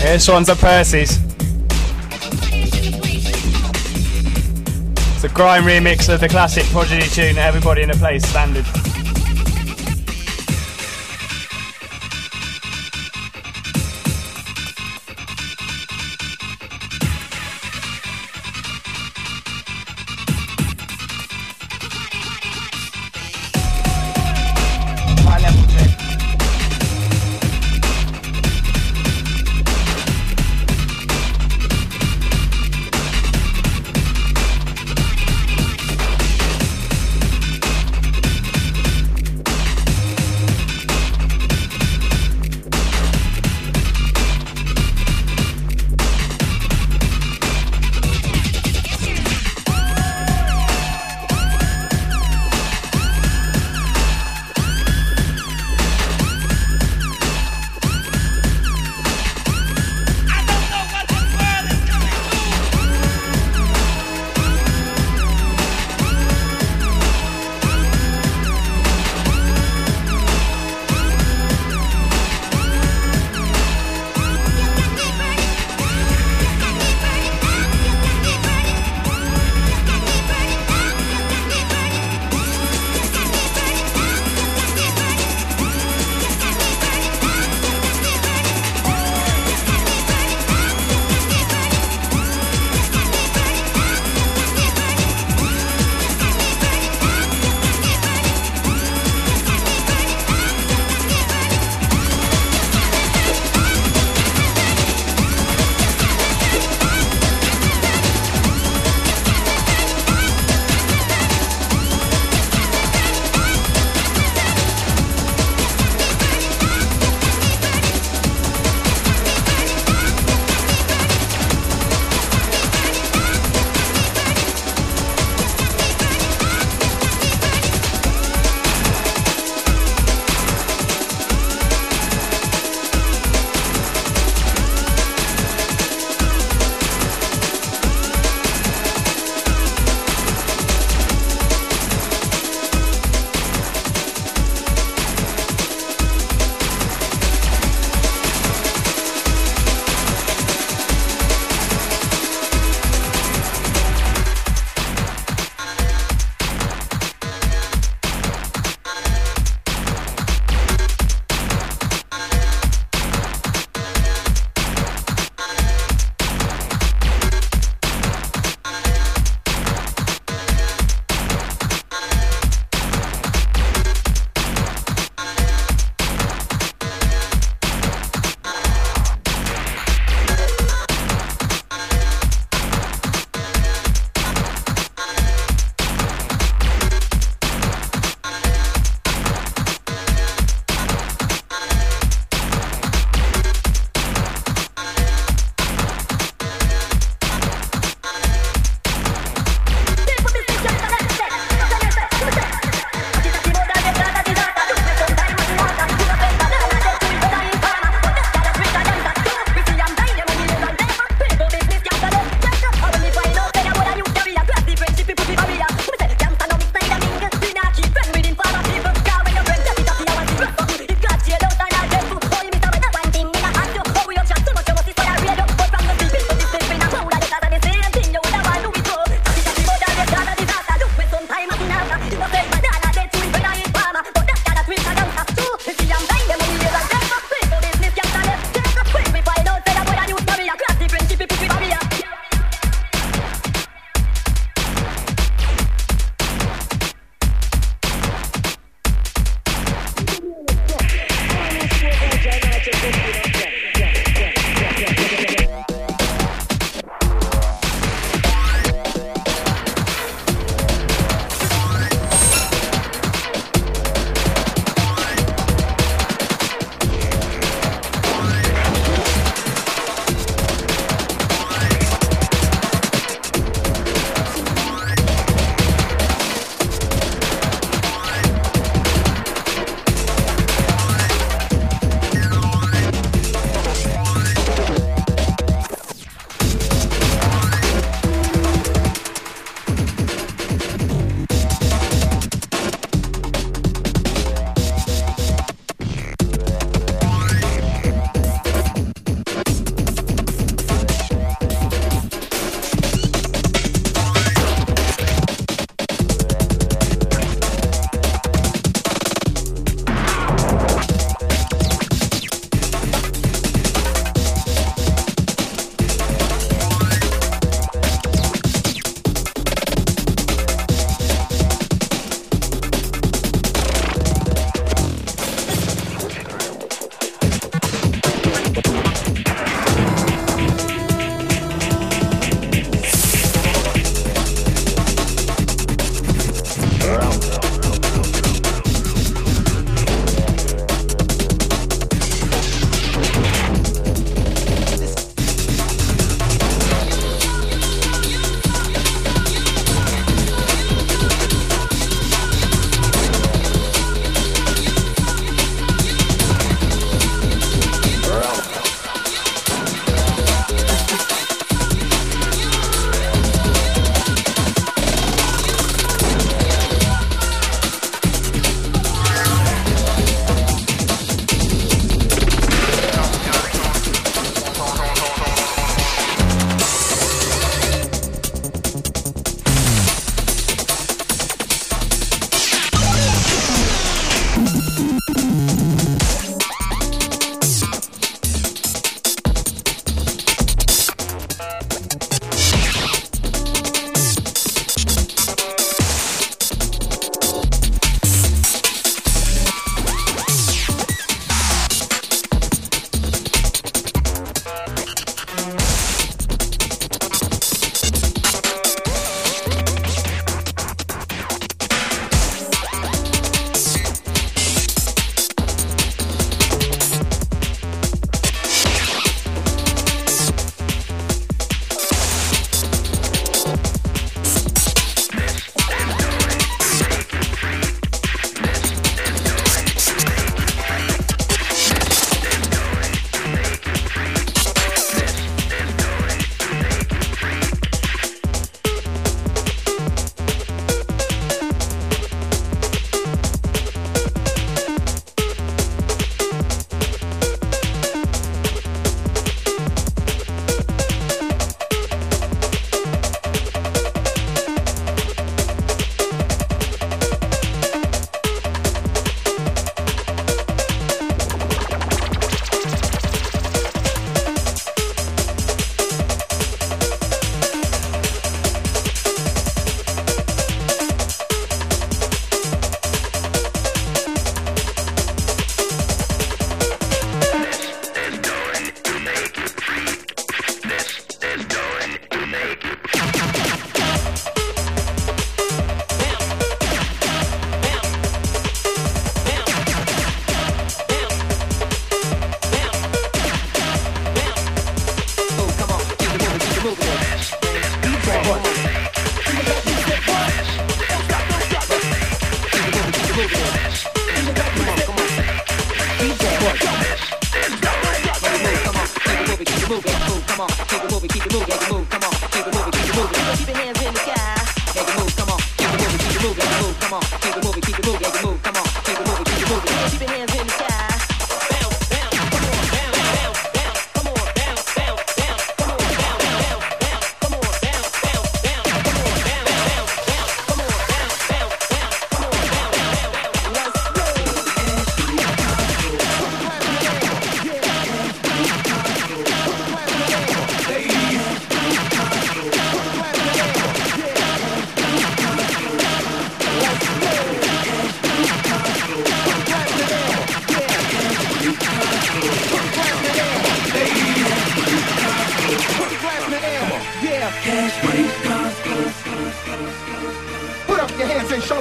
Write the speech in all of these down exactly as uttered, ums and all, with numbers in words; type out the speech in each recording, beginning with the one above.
Yeah, this one's a Percy's. It's a grime remix of the classic Prodigy tune, Everybody in a Place standard. High level check.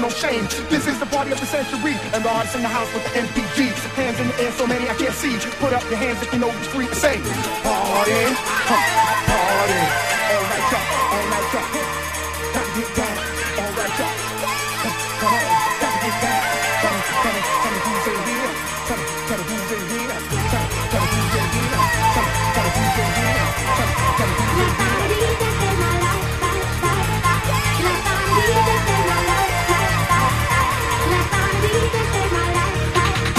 no shame. This is the party of the century, and the artists in the house with the M P G. Hands in the air, so many I can't see. Put up your hands if you know it's free to say party, huh, party. All right, y'all, all right, y'all. Time to get down. All right, y'all. Come on, time to get down. Tell me, tell me, tell me who's in here. Tell me, tell me who's in here. Tell me, tell me who's in here. Tell me, tell me who's in here. Tell me, tell me who's in here.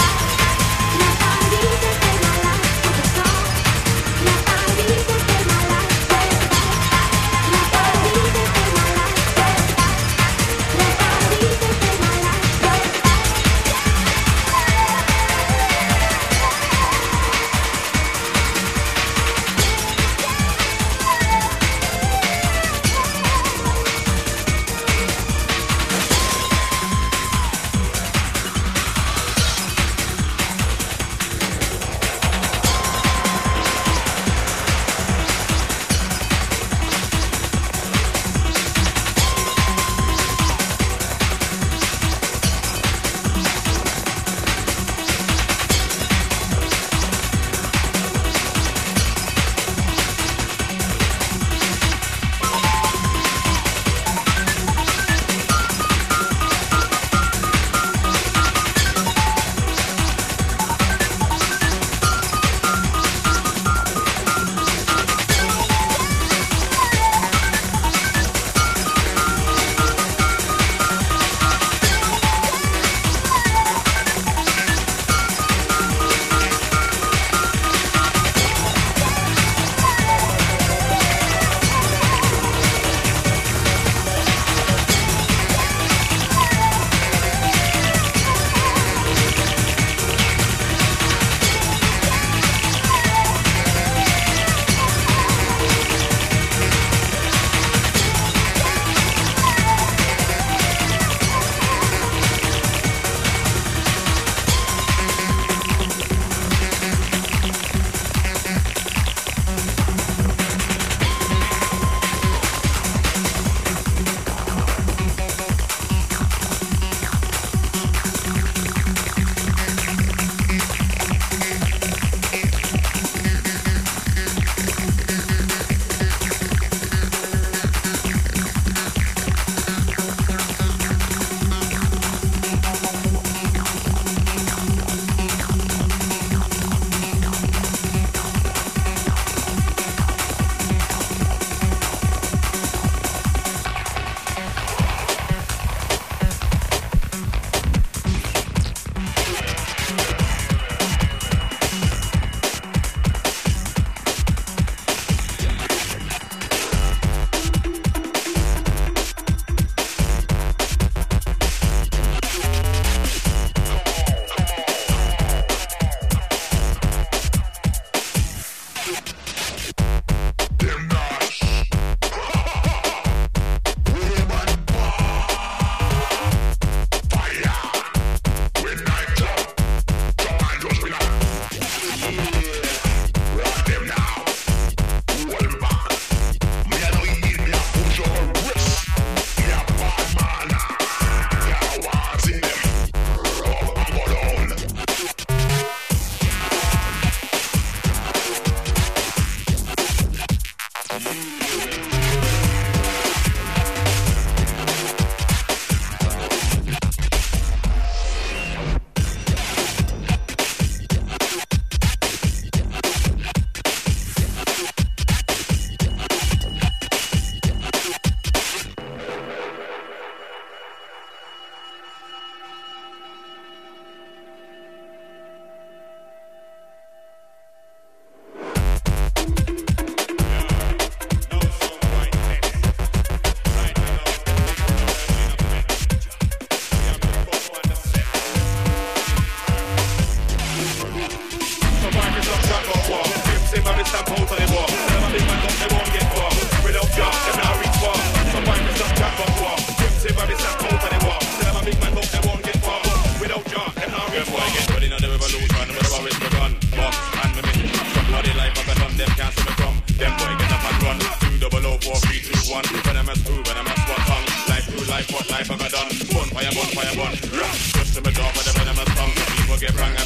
Let's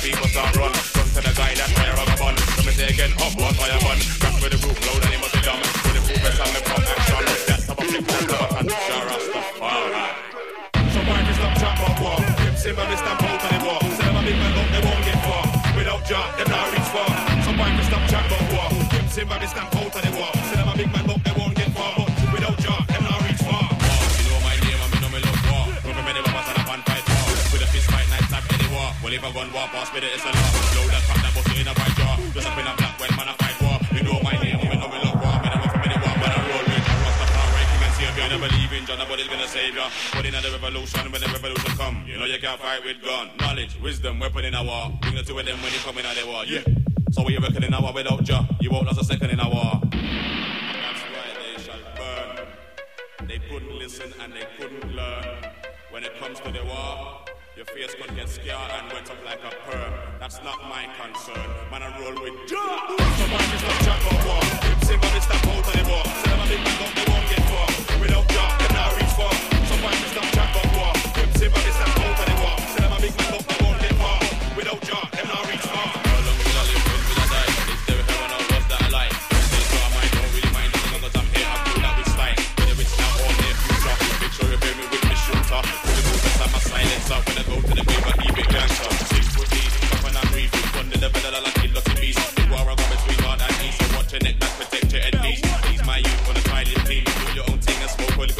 people start run. Run to the guy that fire up a bun. Let me say again, hot one fire bun. Rap with the roof load and he must be dumb. With the full press and the pump action. That's how I flip that to a hand. Sure, Rastafari. Some boy can stop chat about war. Him simmer, they stamp out on the war. Say them a big man up, they won't get far. Without Jah, them not reach far. Some boy can stop chat about war. Him simmer, they stamp out on the war. Say them a big man up, they won't get far. But without Jah, them not reach far. You know my name, and me know me love war. Run from any robbers and a pan fight war. With a fist fight, night tap any war. Well, if I gun war, pass me the S L R. Load that crap, that bust in a right jaw. Just up in a black when man a fight war. You know my name, and me know me love war. Me never from any war, but I roll with a Rastafari, king and savior. Never believe in Jah, nobody's gonna save ya. But in the revolution, when the revolution come, you know you can't fight with gun. Knowledge, wisdom, weapon in a war. Bring the two of them when you come in at the war. Yeah. So we reckon in a war without Jah, you won't last a second in a war. That's why they shall burn. They couldn't listen and they couldn't learn. When it comes to the war, your face could get scared and wet up like a perm. That's not my concern. Man, I roll with Jah. Somebody just stop chat about war. Somebody stop out on the war. Say them a big man up, they won't get far. Without Jah, they not reach far. Somebody just stop chat about war. Somebody stop out on the war. Say them a big man up, they won't get far. Without Jah, they not reach far. How long will I live? When will I die? Is there a heaven or was that a lie? Say so I might don't really mind as long as I'm here. I feel that with style. Whether it's now or near future, make sure you bear me with me shooter. With the movements and my silencer. When I go to the grave, I keep it gangster. Six foot deep, up and I'm brief. Under the bed, I like kill lots of beats. The war I got between God and me. So watch your neck, that protect your head, please. Please my youth on a try this team. Do your own thing and smoke well.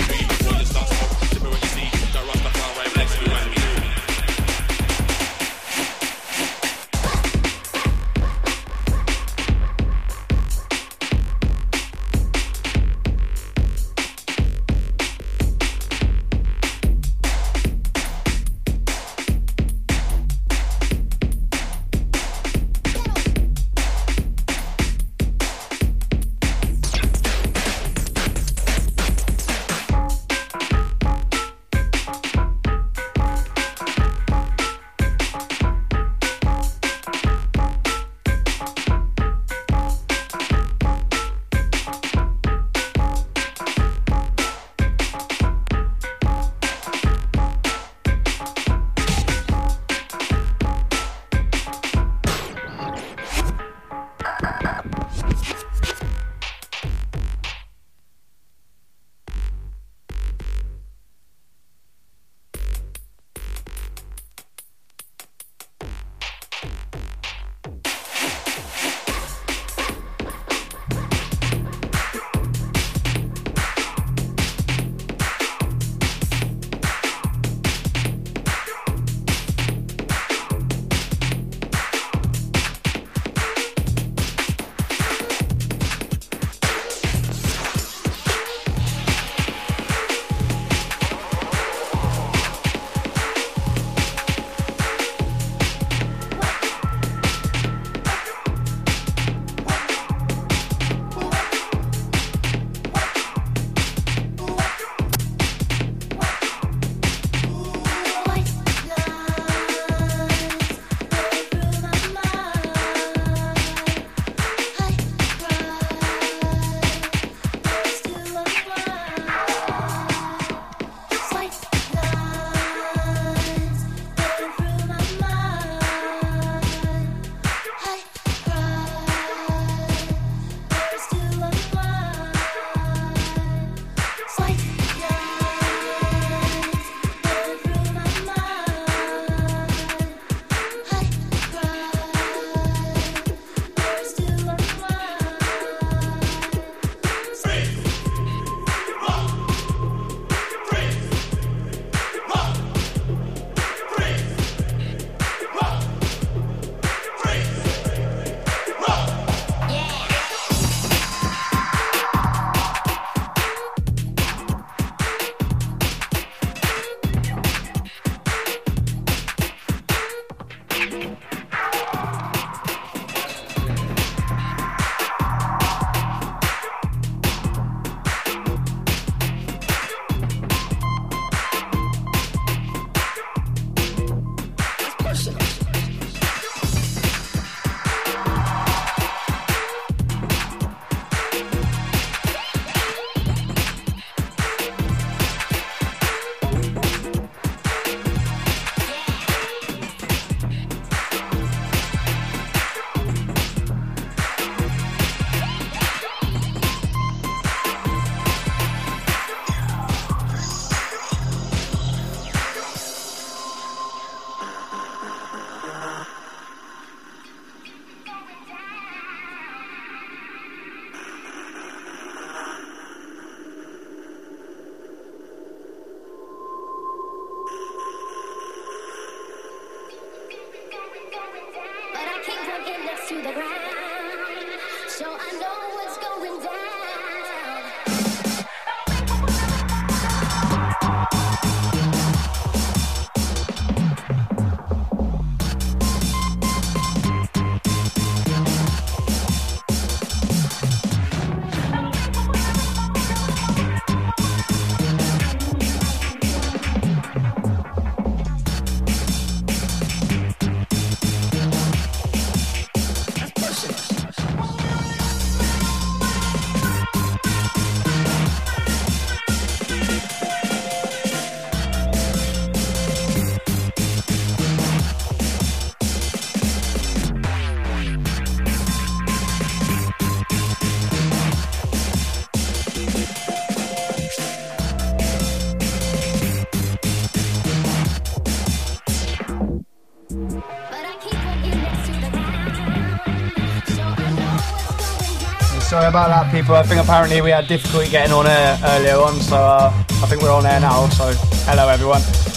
Sorry about that, people. I think apparently we had difficulty getting on air earlier on, so uh, I think we're on air now, so hello everyone.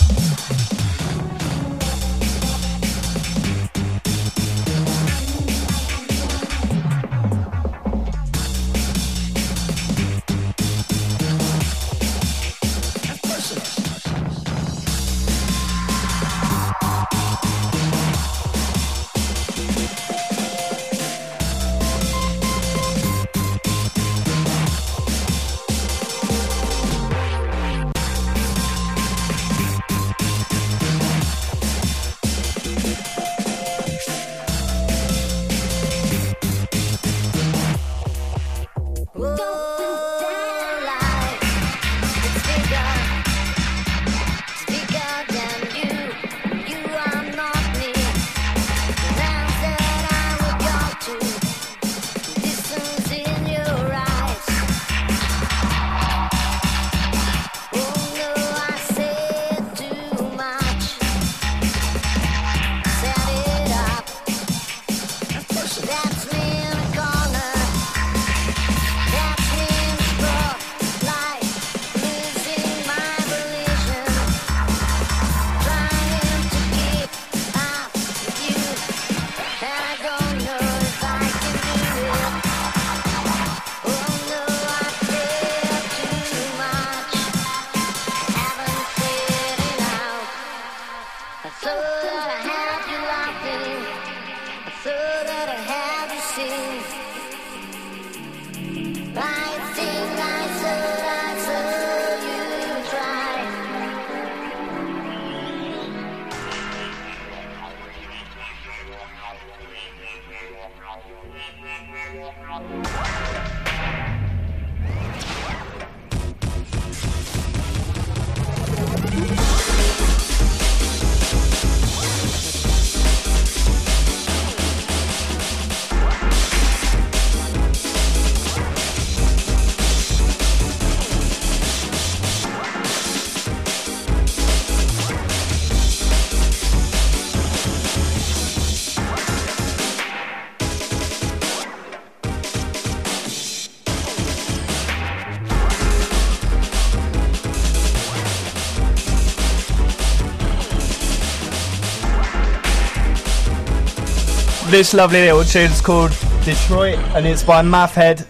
This lovely little tune is called Detroit and it's by Math Head.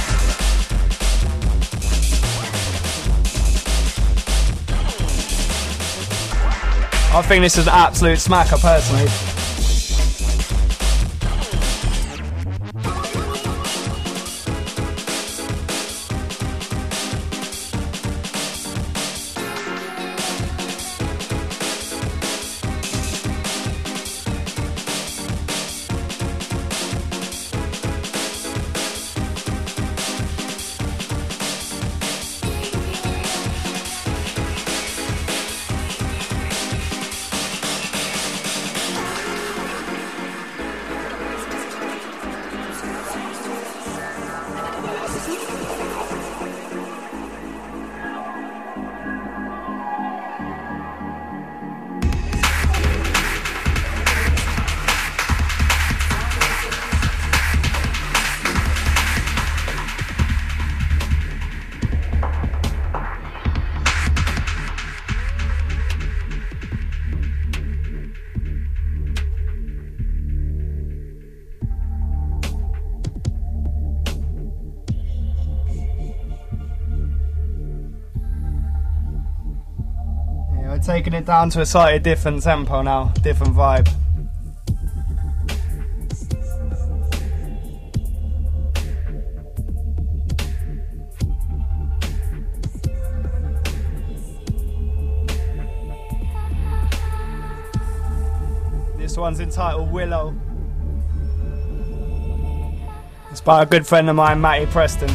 I think this is an absolute smacker personally. taking it down to a slightly different tempo now, different vibe. This one's entitled Willow. It's by a good friend of mine, Matty Preston.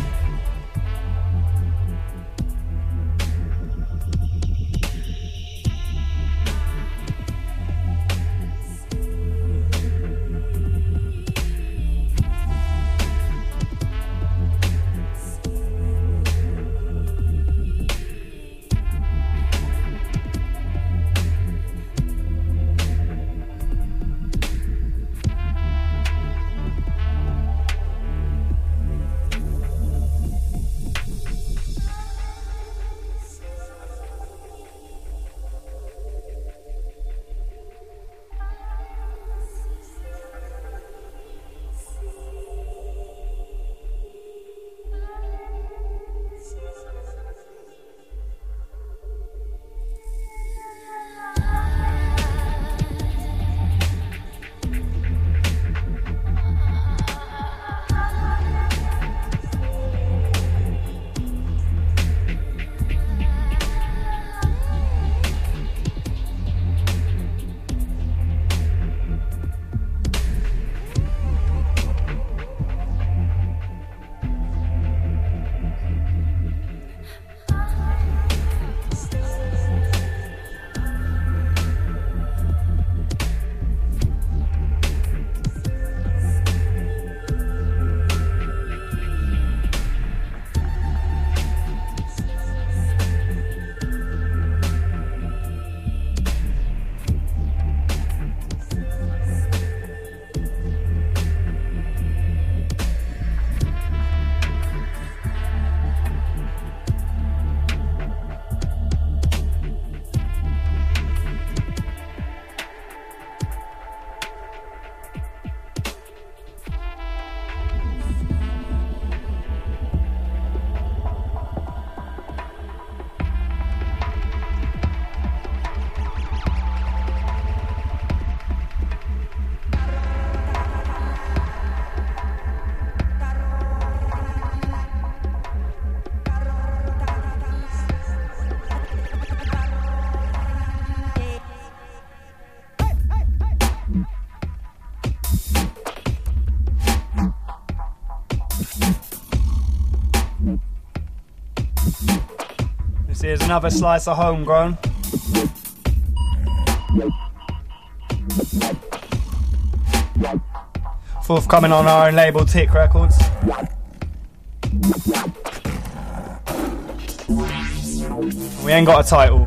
Here's another slice of homegrown. Forthcoming on our own label, Tick Records. We ain't got a title.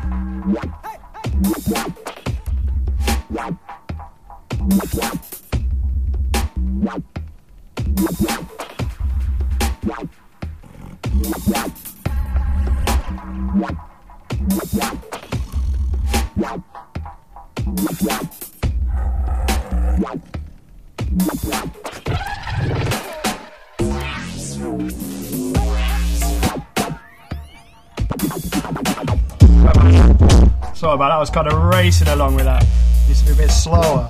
Sorry about that, I was kind of racing along with that. Used to be a bit slower.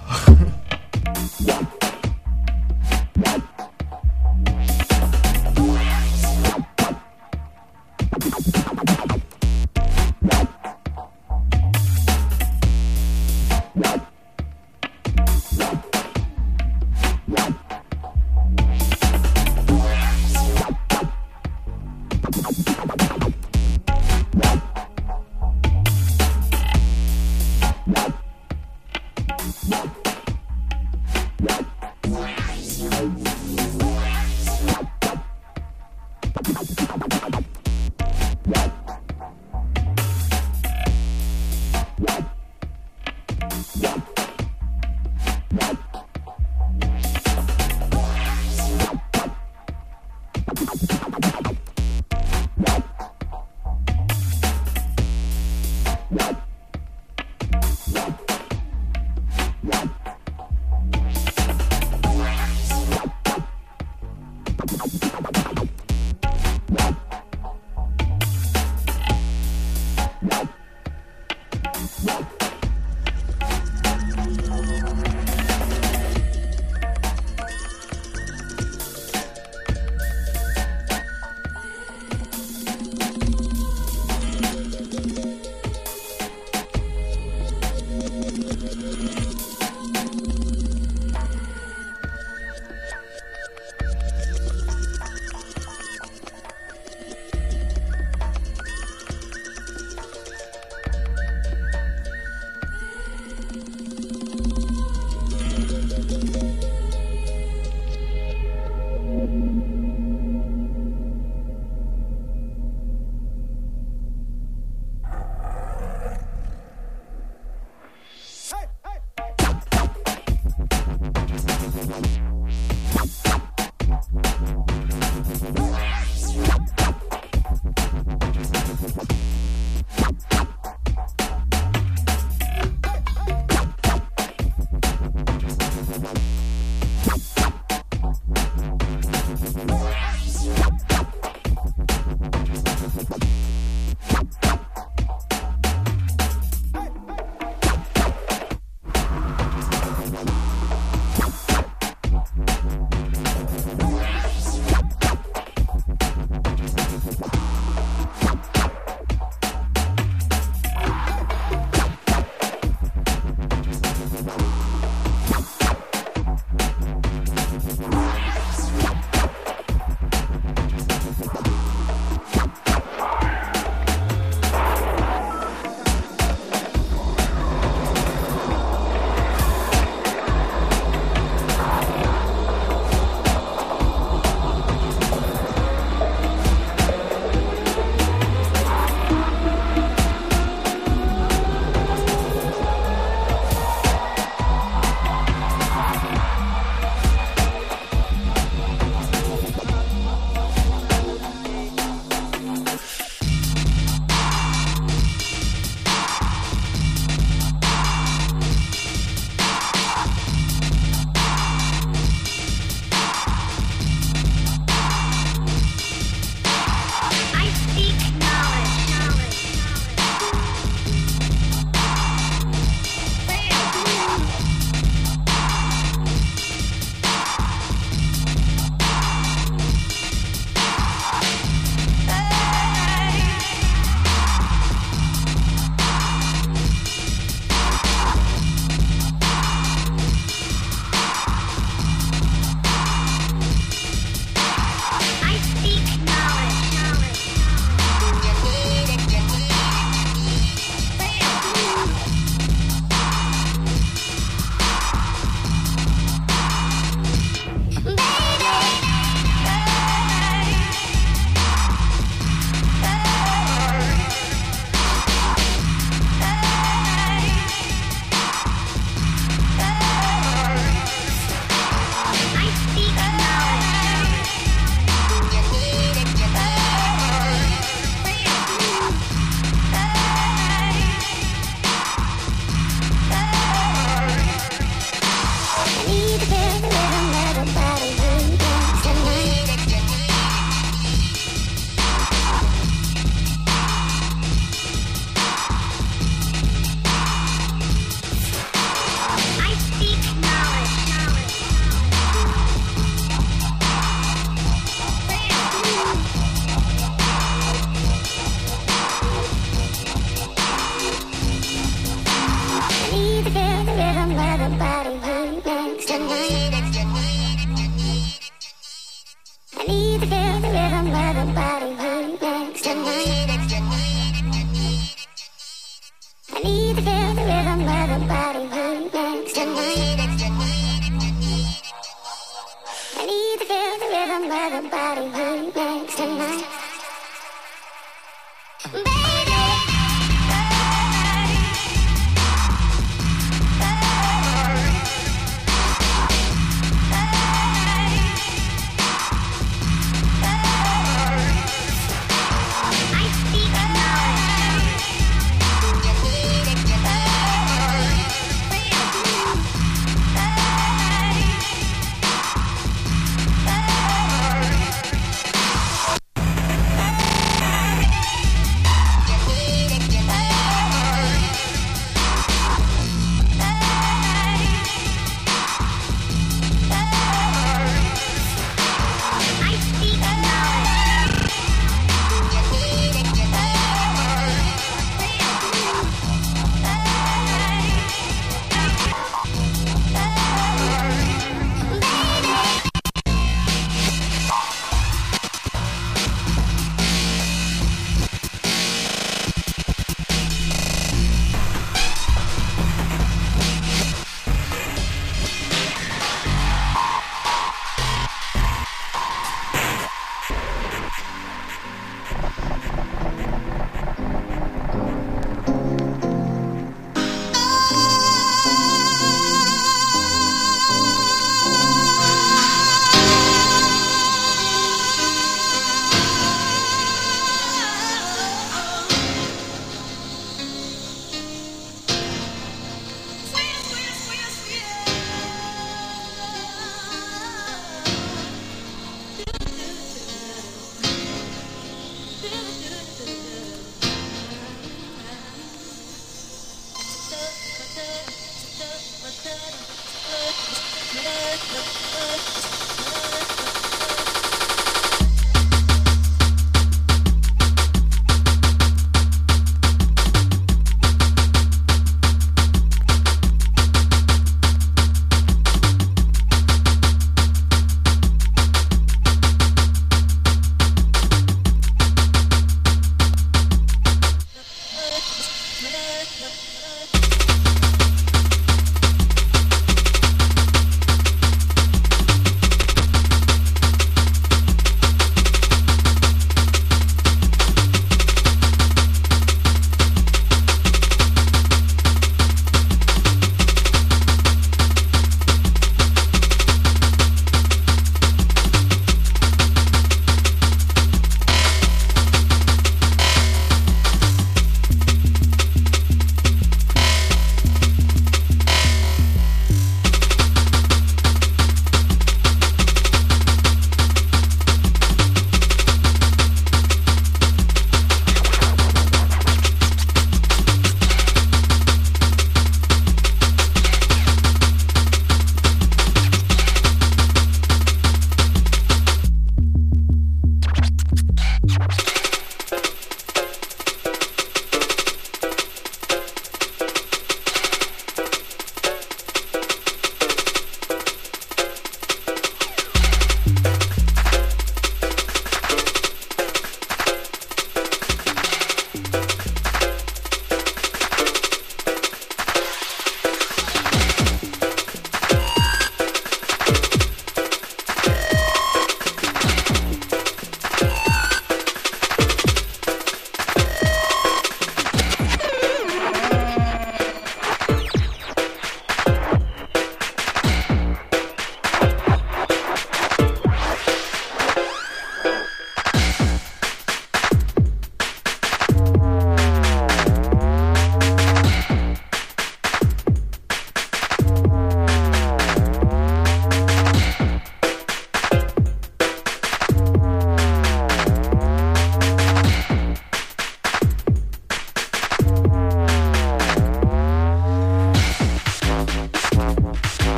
another body who makes tonight.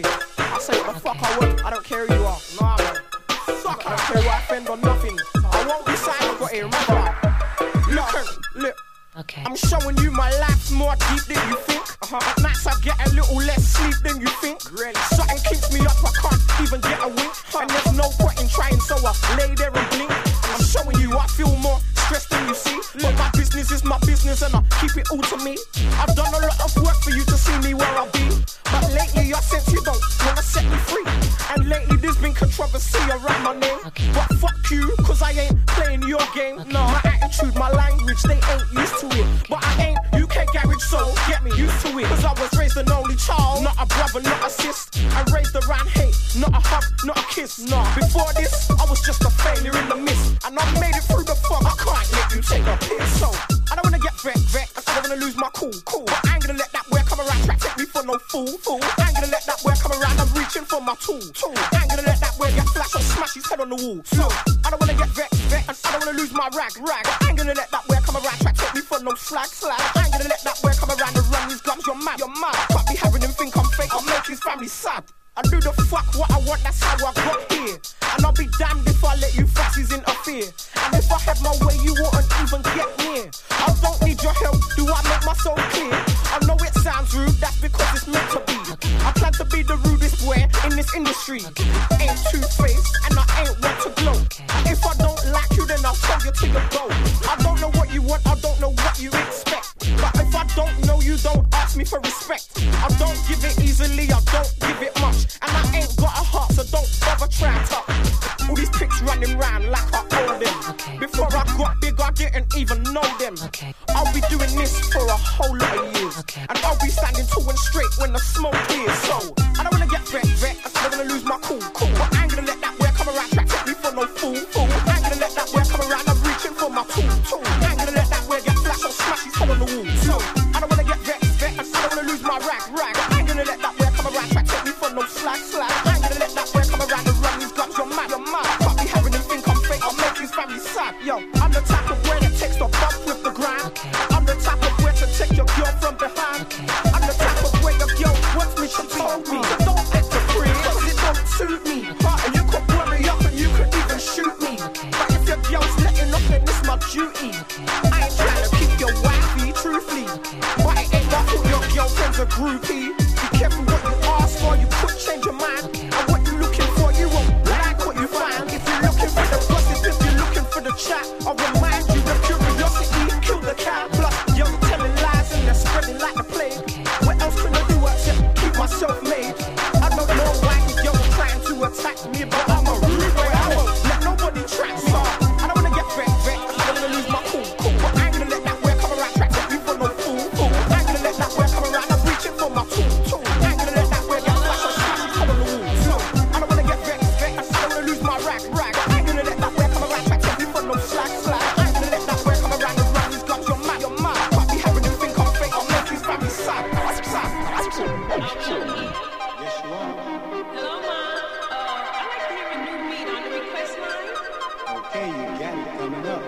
Hey, I say what the fuck I want. I don't care who you are. Nah, man. Fuck, I don't care who I offend or nothing. I won't be silent, got it. Remember, look, look. Okay. I'm showing you my life's more deep than you think. Uh-huh. At nights I get a little less sleep than you think. Really? Something keeps me up, I can't even get a wink. Huh. And there's no point in trying, so I lay there and blink. I'm showing you I feel more stressed than you see. But my business is my business and I keep it all to me. I've done a lot of work for you to see me where I be. But lately I sense you don't wanna set me free. And lately there's been controversy around my name. Okay. But fuck you, cause I ain't playing your game. Okay. No, my attitude, my language, they ain't used to it. But I ain't U K garage, so get me used to it. Cause I was raised an only child, not a brother, not a sis. I raised around hate, not a hug, not a kiss. Nah, before this, I was just a failure in the mist. And I made it through the fog, I can't let you take a piss. So, I don't wanna get vexed, vexed, I don't wanna lose my cool, cool. But I ain't gonna let that where come around try to take me for no fool, fool. I ain't gonna let that where come around, I'm reaching for my tool, tool. I ain't gonna let that where get flash or smash his head on the wall. So, I don't wanna get vexed, vexed, and I don't wanna lose my rag, rag. I ain't gonna let that where come around try to take me for no slag, slag. I ain't gonna let that where come around and run these gums, you're mad, you're mad. Can't be having him think I'm fake, I'll make his family sad. I do the fuck what I want, that's how I got here. And I'll be damned if I let you faxies interfere. And if I had my way, you wouldn't even get near. I don't need your help, do I make myself clear? I know it sounds rude, that's because it's meant to be. I plan to be the rudest boy in this industry. Ain't two-faced, and I ain't one to glow. If I don't like you, then I'll tell you to your go. I don't know what you want, I don't know what you expect. But if I don't know you, don't ask me for respect. I don't give it easily, I don't give it much. And I ain't got a heart, so don't bother trying to. All these pics running round like I own them. Okay. Before I got big, I didn't even know them. Okay. I'll be doing this for a whole lot of years. Okay. And I'll be standing tall and straight when the smoke clears. So, I don't wanna get vexed, vexed, I don't wanna lose my cool, cool. But I ain't gonna let that where come around try to take me for no fool, fool. I ain't gonna let that where come around, I'm reaching for my tool, tool. I ain't gonna let that where get flash or smash his head on the wall. So, I don't wanna get vexed, vexed, and I don't wanna lose my rag, rag. I ain't gonna let that where come around try to take me for no slag, slag. I ain't gonna let that where come around and run these guns, you're mad, you're mad. Can't be having him think I'm fake, I'll make his family sad. Yo, I'm the type of boy that takes the bump with the grind. Okay. I'm the type of boy to take your girl from behind. Okay. I'm the type of boy your girl wants me, she told me. So don't act the free, cause it don't suit me. But you could worry up and you could even shoot me. Okay. But if your girl's letting up, then it's my duty. Okay. I ain't trying to keep your wifey, truthfully. Okay. But it ain't my fault your girlfriend's a groupie. Be careful what you ask for, you could change your mind. Okay. And what you looking for, you won't like what you find. If you're looking for the gossip, if you're looking for the chat, I'll remind you the curiosity killed the cat. Plus, you're telling lies and they're spreading like the plague. Okay. What else can I do except keep myself made? I don't know why you're trying to attack me, but I'm a rude boy. I won't let nobody track me. I don't wanna get vexed, vexed, I don't wanna lose my cool, cool. But I ain't gonna let that where come around try to take me for no fool, fool. I ain't gonna let that where come around, I'm reaching for my tool, tool. I ain't gonna let that where get flash or smash his head on the wall. So, I don't wanna get vexed, vexed, I don't wanna lose my rag, rag. I ain't gonna let that where come around try to take me for no slag, slag. I ain't gonna let that where come around and run these guns, you're mad, you're mad. Can't be having him think I'm fake, I'll make his family sad, sad. Hello, Ma. Uh, I'd like to hear a new beat on the request line. Okay, you got it coming up.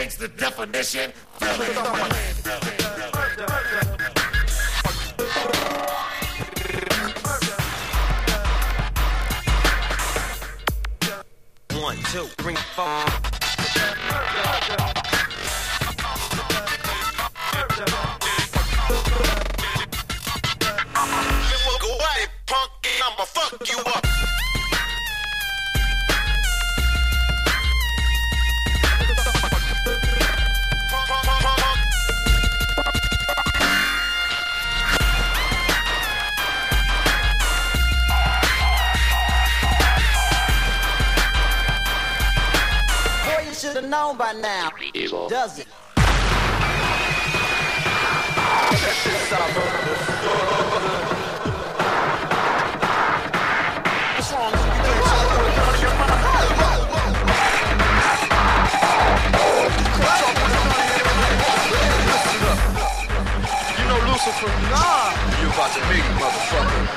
change the definition. Fill in the blank. One, two, three, four. Go at it, punk, and I'ma fuck you up. Should have known by now. Evil. Does it? You know Lucifer? Nah. You about to make it, motherfucker.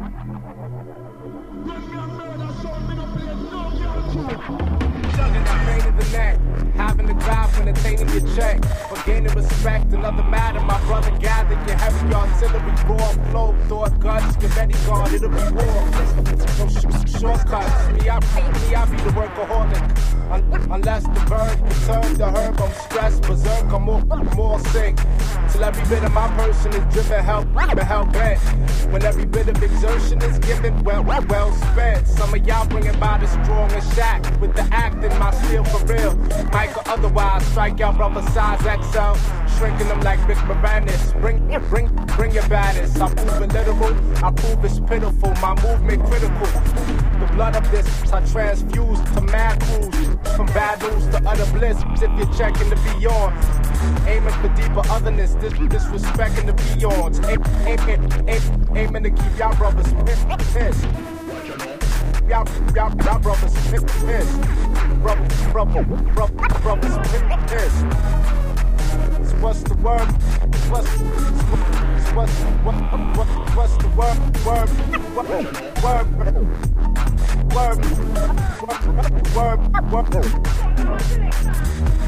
Pain in the neck, having the crowd when attaining your check. For gaining respect, another matter, my brother gather your heavy artillery, raw flow, thought guts, get ready, guard, it'll be war. No sh- shortcuts, me I, me I be the workaholic. Un- unless the bird return the herb, I'm stressed, berserk, I'm more, more sick. Till every bit of my person is driven, help, help bent. When every bit of exertion is given, well, well spent. Some of y'all bring about as strong as Shaq. With the acting, my steel for real. Mike or otherwise, strike out brother size X L. Shrinking them like Rick Moranis. Bring, bring, bring your baddest. I prove it literal, I prove it's pitiful. My movement critical. The blood of this, I transfuse to mad crews. From bad news to utter bliss. If you're checking the beyond. Aiming for deeper otherness, dis- disrespecting the beyonds. Aim, aim, aim, aiming to keep y'all brothers pissed. Y'all, y'all, y'all brothers pissed. Brother, brother, brother, brothers pissed. So what's the word? What's, what's, what, what, what's the word? Word, word, word, word, word, word.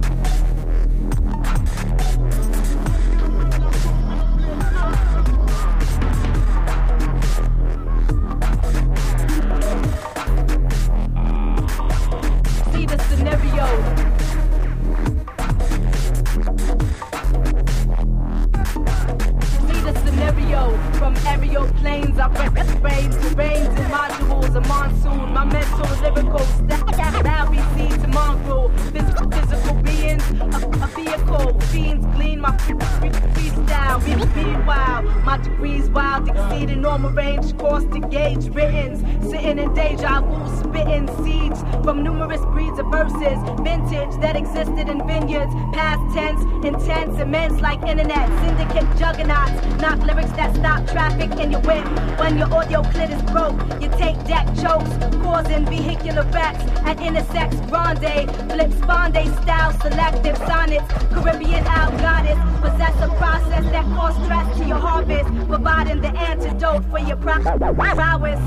From aerial planes, I raise the rains in modules, a monsoon. My mental, lyrical style, now be seen to mongrel. Physical, physical beings, a, a vehicle. Fiends glean my freestyle. Meanwhile, my degrees wild, exceeding normal range. Course to gauge writtens, sitting in deja vu, spitting seeds from numerous breeds of verses. Vintage that existed in vineyards, past tense, intense, immense like internet. Syndicate juggernauts, knock lyrics that stop traffic in your whip. When your audio clit is broke, you take deck chokes, causing vehicular wrecks at intersects. Grande, flip sponde style, selective sonnets. Caribbean out goddess, possess a process that cause stress to your harvest, providing the antidote for your pro- prowess.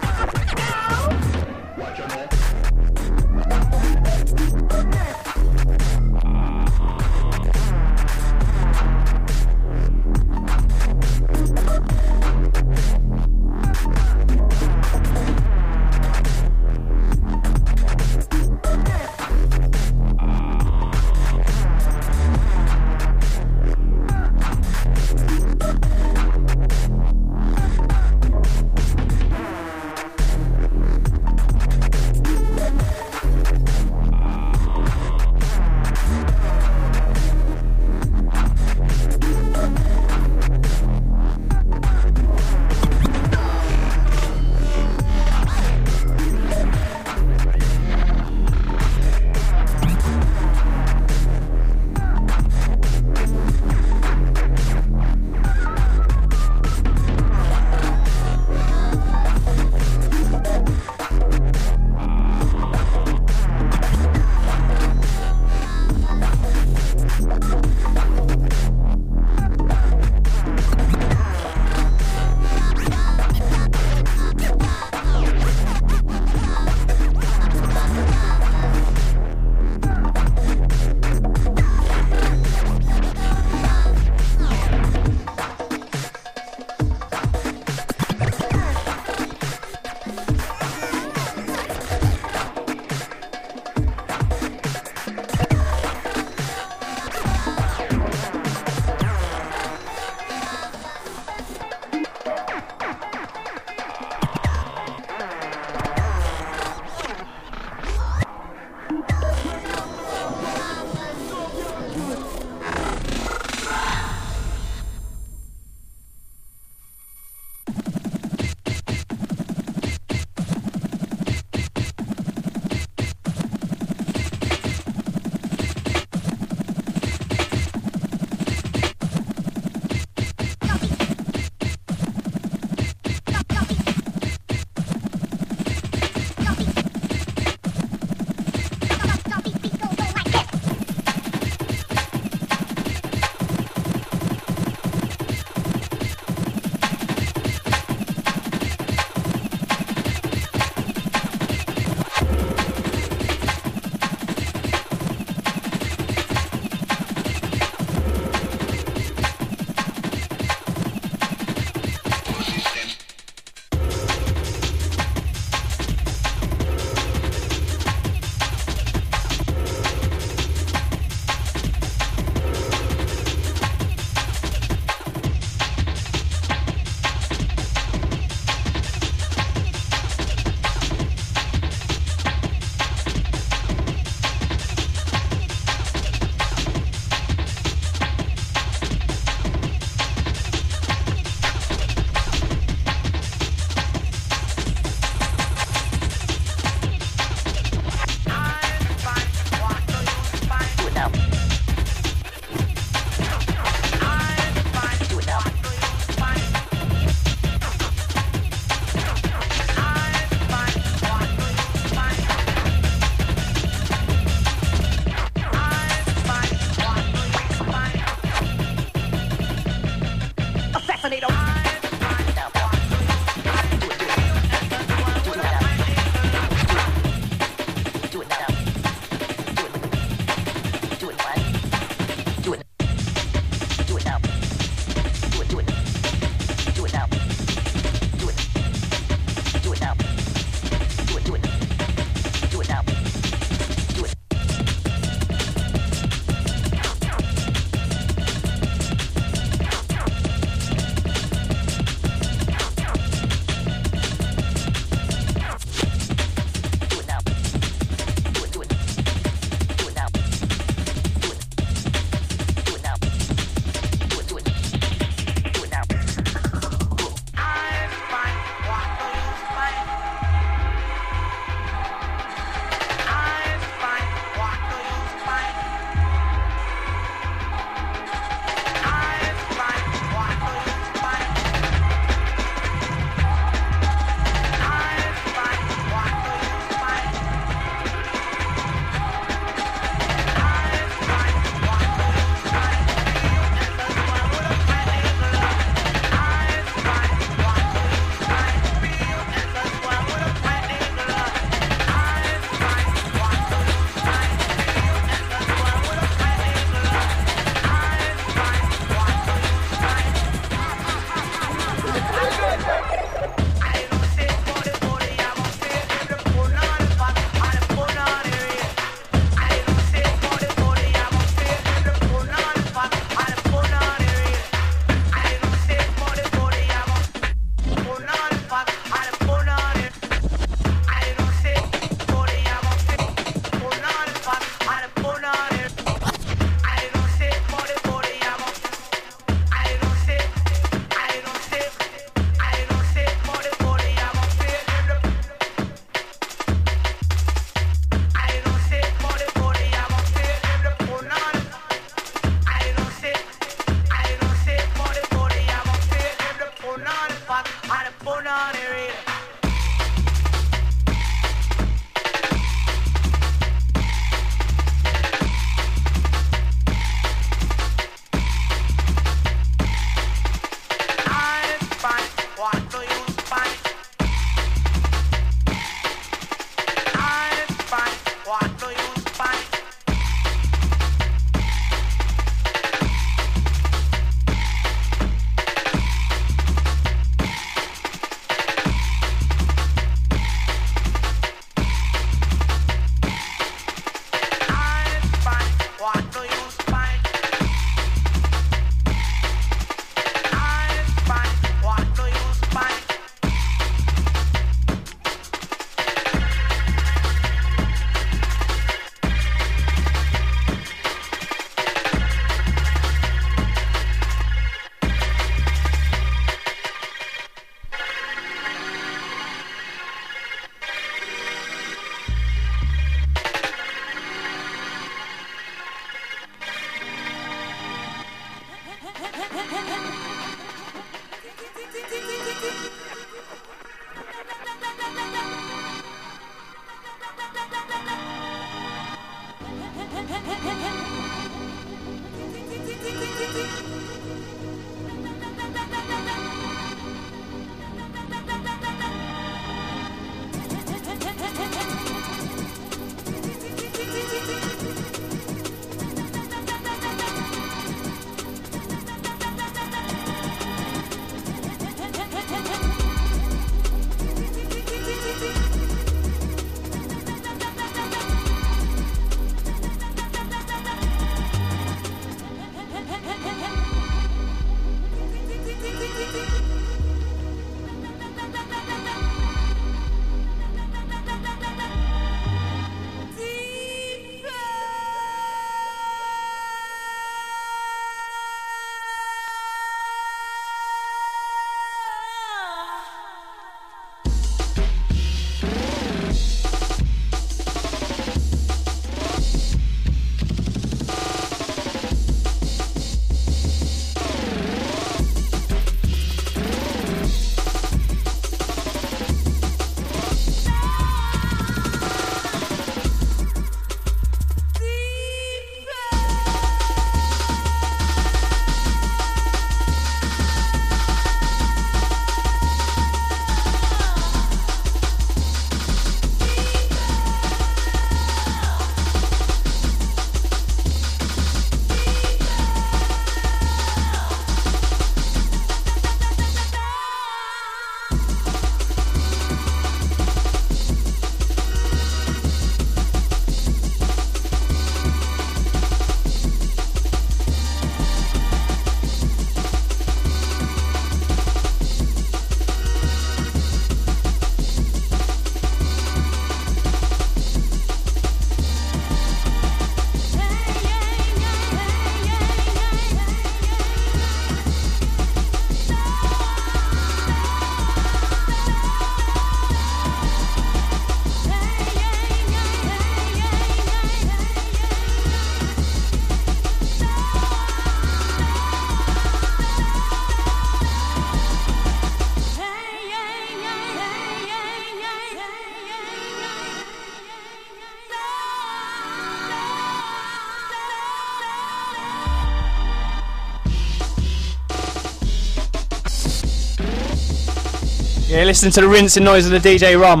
Yeah, listen to the rinsing noise of the D J Rum.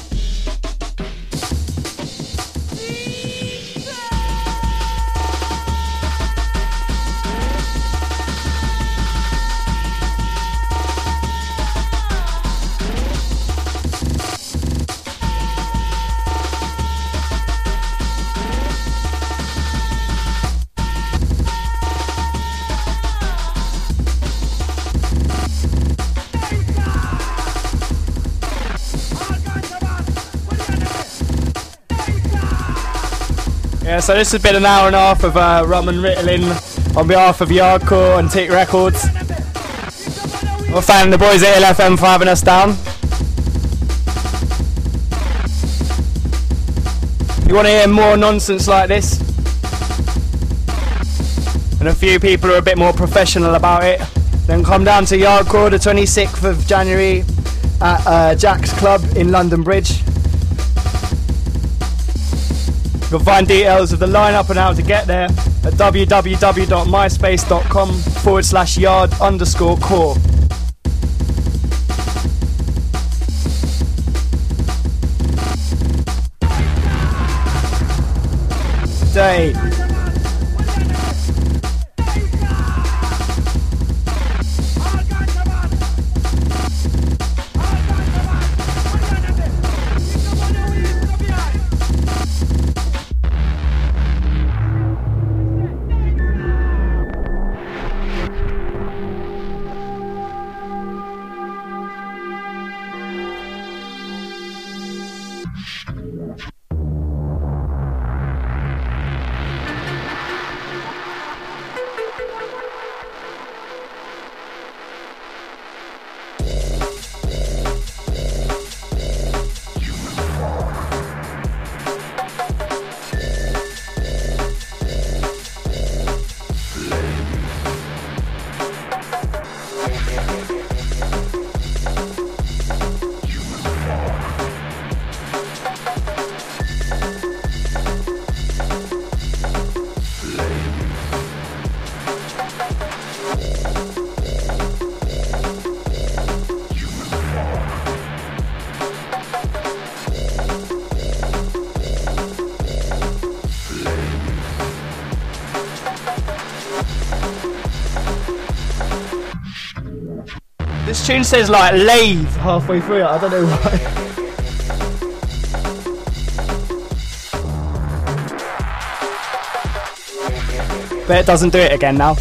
Yeah, so this has been an hour and a half of uh, Rum and Ritalin on behalf of Yardcore and Tick Records. We're thanking the boys at L F M for having us down. If you want to hear more nonsense like this, and a few people are a bit more professional about it, then come down to Yardcore the twenty-sixth of January at uh, Jack's Club in London Bridge. You'll find details of the lineup and how to get there at www.myspace.com forward slash yard underscore core. Day. This tune says like lathe halfway through it, I don't know why. But it doesn't do it again now.